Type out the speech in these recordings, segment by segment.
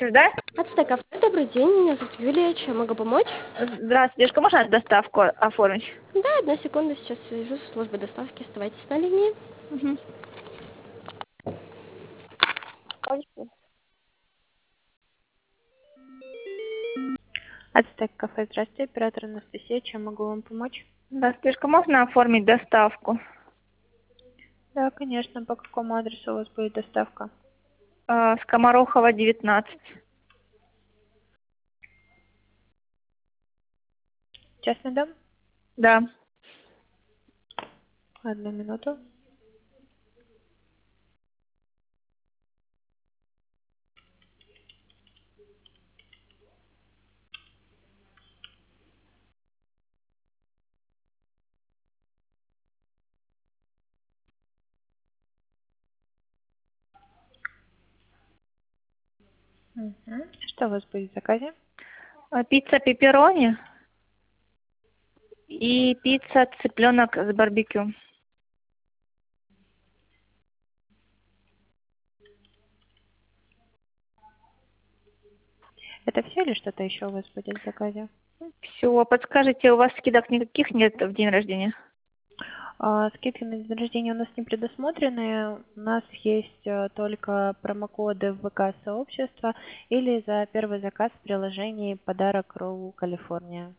Да? Ацтек Кафе, добрый день, меня зовут Юлия, чем могу помочь? Здравствуйте, девушка, можно доставку оформить? Да, одна секунда, сейчас свяжусь с службой доставки, оставайтесь на линии. Угу. Ацтек Кафе, здравствуйте, оператор Анастасия, чем могу вам помочь? Здравствуйте, девушка, можно оформить доставку? Да, конечно, по какому адресу у вас будет доставка? Скоморохова, 19. Частный дом? Да. Одну минуту. Мгм. Что у вас будет в заказе? Пицца пепперони и пицца цыпленок с барбекю. Это все или что-то еще у вас будет в заказе? Все, подскажите, у вас скидок никаких нет в день рождения? Скидки на день рождения у нас не предусмотрены. У нас есть только промокоды в ВК-сообщества или за первый заказ в приложении «Подарок Ролл Калифорния».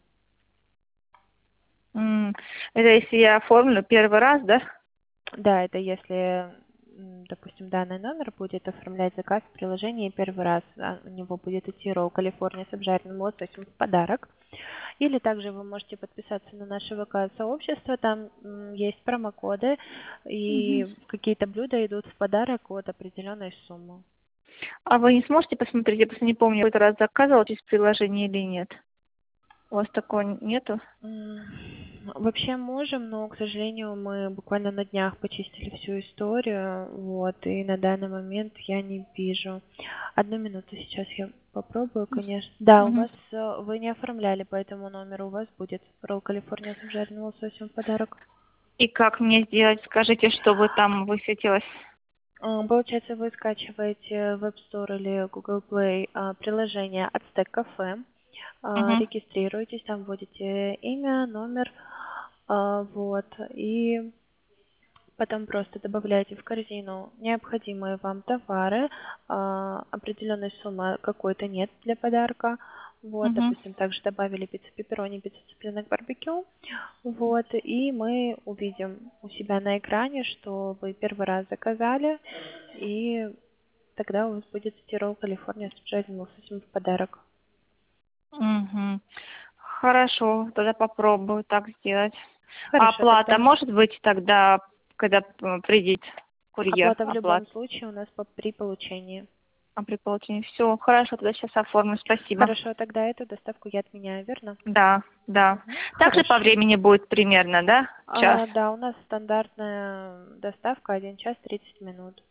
Это если я оформлю первый раз, да? Да, это если, допустим, данный номер будет оформлять заказ в приложении первый раз, у него будет идти ролл Калифорния с обжаренным лососем в подарок. Или также вы можете подписаться на наше ВК-сообщество, там есть промокоды, Мгм. и какие-то блюда идут в подарок от определенной суммы. А вы не сможете посмотреть, я просто не помню, в этот раз заказывала через приложение или нет? У вас такого нету? Вообще можем, но, к сожалению, мы буквально на днях почистили всю историю, вот, и на данный момент я не вижу. Одну минуту, сейчас я попробую, конечно. Да, у Мгм. вас, вы не оформляли по этому номеру, у вас будет ролл Калифорния с обжаренным лососем в подарок. И как мне сделать? Скажите, чтобы там высветилось. Получается, вы скачиваете в App Store или Google Play приложение Ацтек Кафе, Мгм. регистрируетесь, там вводите имя, номер, вот, и потом просто добавляете в корзину необходимые вам товары, определенной суммы какой-то нет для подарка. Вот, Мгм. допустим, также добавили пиццу пепперони, пиццу цыпленок барбекю. Вот, и мы увидим у себя на экране, что вы первый раз заказали, и тогда у вас будет стирол Калифорния с обжаренным лососем в подарок. Мгм. Хорошо, тогда попробую так сделать. А Хорошо, оплата тогда может быть тогда, когда придет курьер? оплата в любом Оплата случае у нас при получении. при получении. Все, хорошо, тогда сейчас оформлю. Спасибо. Хорошо, тогда эту доставку я отменяю, верно? Да, да. Мгм. Также по Хорошо. времени будет примерно, да? Час. Да, у нас стандартная доставка 1 час 30 минут.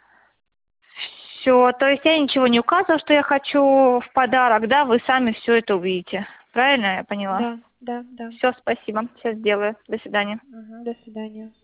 Все, то есть я ничего не указывала, что я хочу в подарок, да? Вы сами все это увидите. Правильно я поняла? Да, да, да. Все, спасибо. Сейчас сделаю. До свидания. Мгм, до свидания.